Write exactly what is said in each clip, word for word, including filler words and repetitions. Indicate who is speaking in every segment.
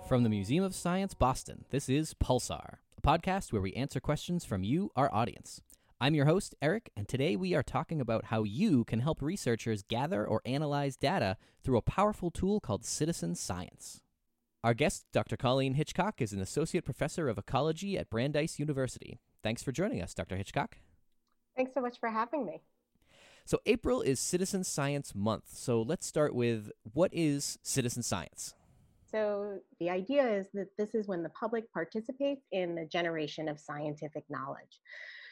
Speaker 1: From the Museum of Science, Boston, this is Pulsar, a podcast where we answer questions from you, our audience. I'm your host, Eric, and today we are talking about how you can help researchers gather or analyze data through a powerful tool called citizen science. Our guest, Doctor Colleen Hitchcock, is an associate professor of ecology at Brandeis University. Thanks for joining us, Doctor Hitchcock.
Speaker 2: Thanks so much for having me.
Speaker 1: So April is Citizen Science Month, so let's start with, what is citizen science?
Speaker 2: So the idea is that this is when the public participates in the generation of scientific knowledge.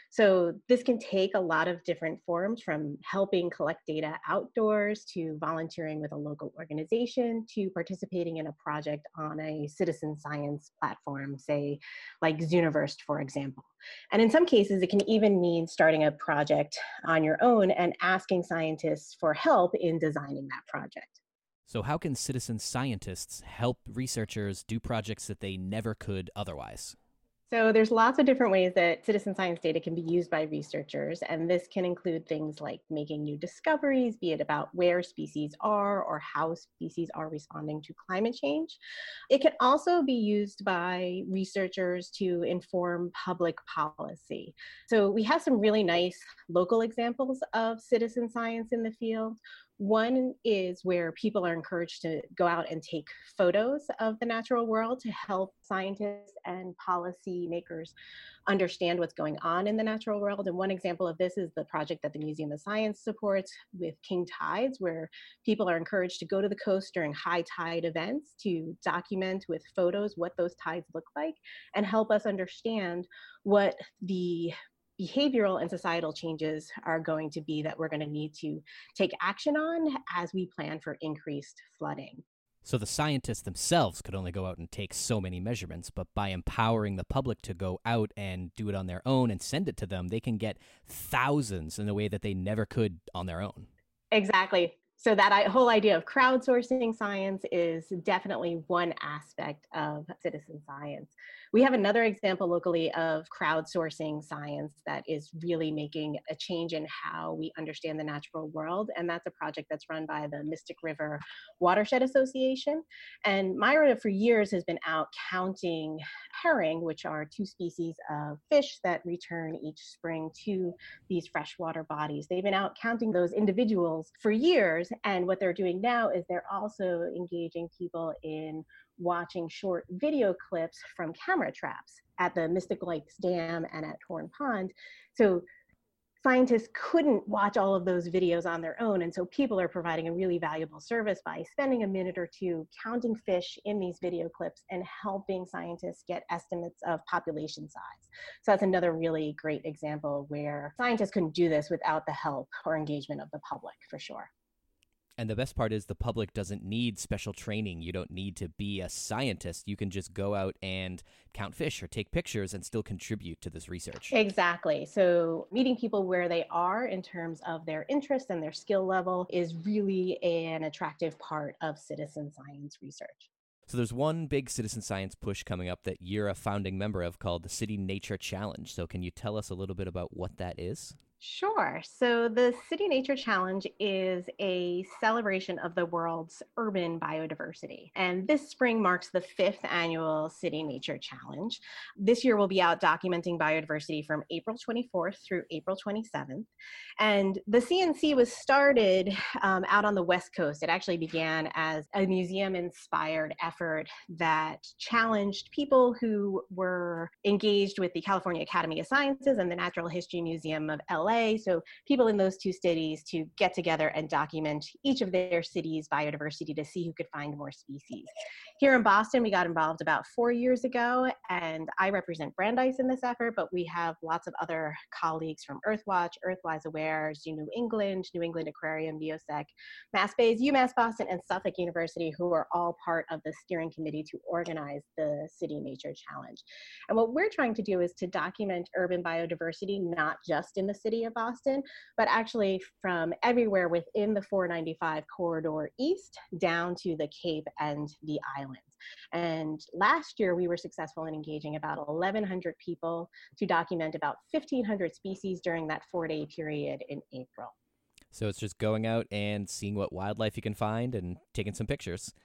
Speaker 2: So this can take a lot of different forms, from helping collect data outdoors to volunteering with a local organization to participating in a project on a citizen science platform, say like Zooniverse, for example. And in some cases, it can even mean starting a project on your own and asking scientists for help in designing that project.
Speaker 1: So how can citizen scientists help researchers do projects that they never could otherwise?
Speaker 2: So there's lots of different ways that citizen science data can be used by researchers, and this can include things like making new discoveries, be it about where species are or how species are responding to climate change. It can also be used by researchers to inform public policy. So we have some really nice local examples of citizen science in the field. One is where people are encouraged to go out and take photos of the natural world to help scientists and policymakers understand what's going on in the natural world. And one example of this is the project that the Museum of Science supports with King Tides, where people are encouraged to go to the coast during high tide events to document with photos what those tides look like and help us understand what the behavioral and societal changes are going to be that we're going to need to take action on as we plan for increased flooding.
Speaker 1: So the scientists themselves could only go out and take so many measurements, but by empowering the public to go out and do it on their own and send it to them, they can get thousands in a way that they never could on their own.
Speaker 2: Exactly. So that whole idea of crowdsourcing science is definitely one aspect of citizen science. We have another example locally of crowdsourcing science that is really making a change in how we understand the natural world, and that's a project that's run by the Mystic River Watershed Association. And Myra for years has been out counting herring, which are two species of fish that return each spring to these freshwater bodies. They've been out counting those individuals for years. And what they're doing now is they're also engaging people in watching short video clips from camera traps at the Mystic Lakes Dam and at Horn Pond. So scientists couldn't watch all of those videos on their own. And so people are providing a really valuable service by spending a minute or two counting fish in these video clips and helping scientists get estimates of population size. So that's another really great example where scientists couldn't do this without the help or engagement of the public, for sure.
Speaker 1: And the best part is the public doesn't need special training. You don't need to be a scientist. You can just go out and count fish or take pictures and still contribute to this research.
Speaker 2: Exactly. So meeting people where they are in terms of their interest and their skill level is really an attractive part of citizen science research.
Speaker 1: So there's one big citizen science push coming up that you're a founding member of called the City Nature Challenge. So can you tell us a little bit about what that is?
Speaker 2: Sure. So the City Nature Challenge is a celebration of the world's urban biodiversity. And this spring marks the fifth annual City Nature Challenge. This year we'll be out documenting biodiversity from April twenty-fourth through April twenty-seventh. And the C N C was started um, out on the West Coast. It actually began as a museum-inspired effort that challenged people who were engaged with the California Academy of Sciences and the Natural History Museum of L A. So people in those two cities to get together and document each of their cities' biodiversity to see who could find more species. Here in Boston, we got involved about four years ago, and I represent Brandeis in this effort, but we have lots of other colleagues from Earthwatch, Earthwise Aware, Zoo New England, New England Aquarium, NEOSEC, MassBayes, UMass Boston, and Suffolk University, who are all part of the steering committee to organize the City Nature Challenge. And what we're trying to do is to document urban biodiversity, not just in the city of Boston, but actually from everywhere within the four ninety-five corridor east down to the Cape and the islands. And last year we were successful in engaging about eleven hundred people to document about fifteen hundred species during that four-day period in April.
Speaker 1: So it's just going out and seeing what wildlife you can find and taking some pictures.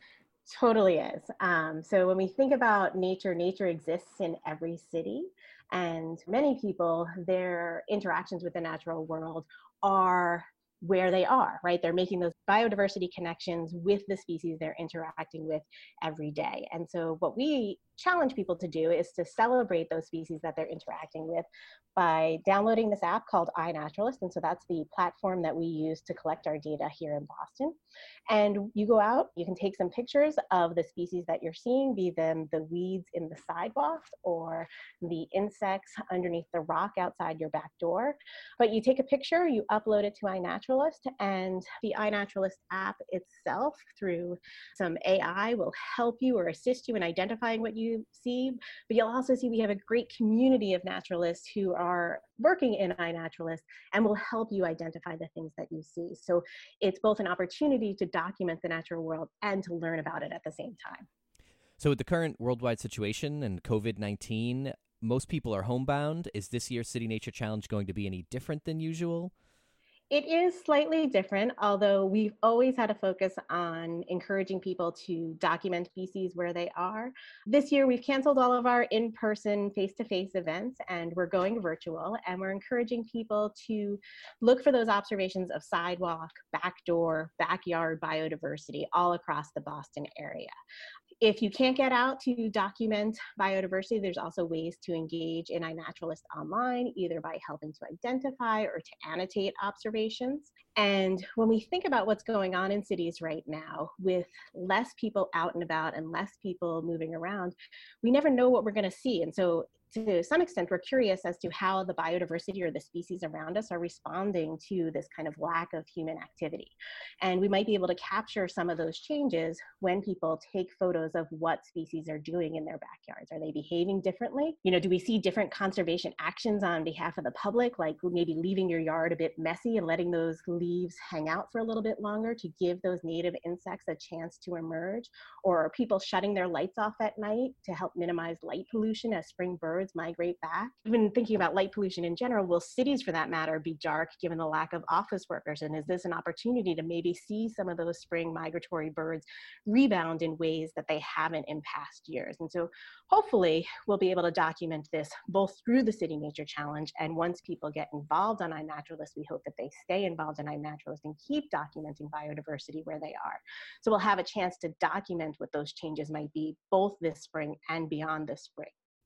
Speaker 2: Totally is. Um, so when we think about nature, nature exists in every city. And many people, their interactions with the natural world are where they are, right? They're making those biodiversity connections with the species they're interacting with every day. And so what we challenge people to do is to celebrate those species that they're interacting with by downloading this app called iNaturalist. And so that's the platform that we use to collect our data here in Boston. And you go out, you can take some pictures of the species that you're seeing, be them the weeds in the sidewalk or the insects underneath the rock outside your back door. But you take a picture, you upload it to iNaturalist, and the iNaturalist app itself, through some A I, will help you or assist you in identifying what you see. But you'll also see we have a great community of naturalists who are working in iNaturalist and will help you identify the things that you see. So it's both an opportunity to document the natural world and to learn about it at the same time.
Speaker 1: So with the current worldwide situation and COVID nineteen, most people are homebound. Is this year's City Nature Challenge going to be any different than usual?
Speaker 2: It is slightly different, although we've always had a focus on encouraging people to document species where they are. This year, we've canceled all of our in-person, face-to-face events, and we're going virtual, and we're encouraging people to look for those observations of sidewalk, back door, backyard biodiversity all across the Boston area. If you can't get out to document biodiversity, there's also ways to engage in iNaturalist online, either by helping to identify or to annotate observations. And when we think about what's going on in cities right now, with less people out and about and less people moving around, we never know what we're going to see. And so to some extent, we're curious as to how the biodiversity or the species around us are responding to this kind of lack of human activity. And we might be able to capture some of those changes when people take photos of what species are doing in their backyards. Are they behaving differently? You know, do we see different conservation actions on behalf of the public, like maybe leaving your yard a bit messy and letting those leaves hang out for a little bit longer to give those native insects a chance to emerge? Or are people shutting their lights off at night to help minimize light pollution as spring birds migrate back? Even thinking about light pollution in general, will cities, for that matter, be dark given the lack of office workers? And is this an opportunity to maybe see some of those spring migratory birds rebound in ways that they haven't in past years? And so hopefully we'll be able to document this both through the City Nature Challenge, and once people get involved on iNaturalist, we hope that they stay involved in iNaturalist and keep documenting biodiversity where they are. So we'll have a chance to document what those changes might be both this spring and beyond this spring.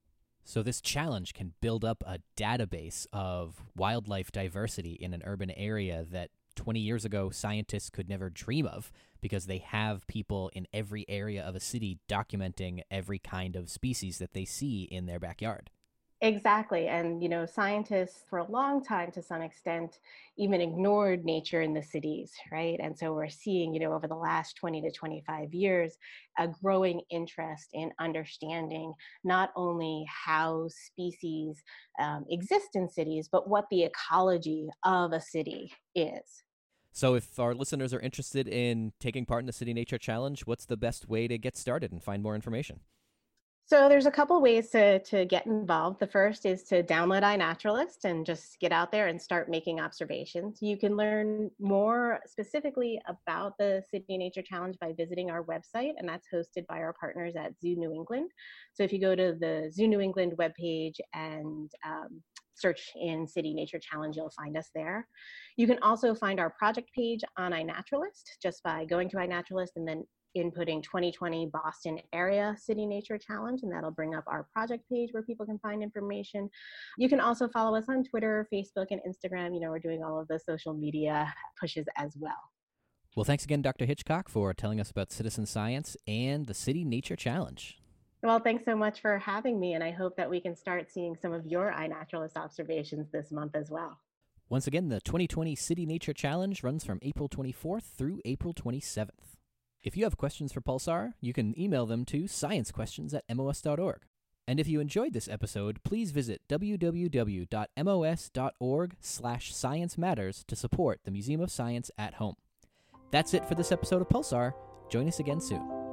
Speaker 1: So this challenge can build up a database of wildlife diversity in an urban area that twenty years ago scientists could never dream of, because they have people in every area of a city documenting every kind of species that they see in their backyard.
Speaker 2: Exactly. And, you know, scientists for a long time, to some extent, even ignored nature in the cities, right? And so we're seeing, you know, over the last twenty to twenty-five years, a growing interest in understanding not only how species um, exist in cities, but what the ecology of a city is.
Speaker 1: So if our listeners are interested in taking part in the City Nature Challenge, what's the best way to get started and find more information?
Speaker 2: So there's a couple ways to, to get involved. The first is to download iNaturalist and just get out there and start making observations. You can learn more specifically about the City Nature Challenge by visiting our website, and that's hosted by our partners at Zoo New England. So if you go to the Zoo New England webpage and um, search in City Nature Challenge, you'll find us there. You can also find our project page on iNaturalist just by going to iNaturalist and then inputting twenty twenty Boston Area City Nature Challenge, and that'll bring up our project page where people can find information. You can also follow us on Twitter, Facebook, and Instagram. You know, we're doing all of the social media pushes as well.
Speaker 1: Well, thanks again, Doctor Hitchcock, for telling us about citizen science and the City Nature Challenge.
Speaker 2: Well, thanks so much for having me, and I hope that we can start seeing some of your iNaturalist observations this month as well.
Speaker 1: Once again, the twenty twenty City Nature Challenge runs from April twenty-fourth through April twenty-seventh. If you have questions for Pulsar, you can email them to sciencequestions at m o s dot org. And if you enjoyed this episode, please visit w w w dot m o s dot org slash science matters to support the Museum of Science at home. That's it for this episode of Pulsar. Join us again soon.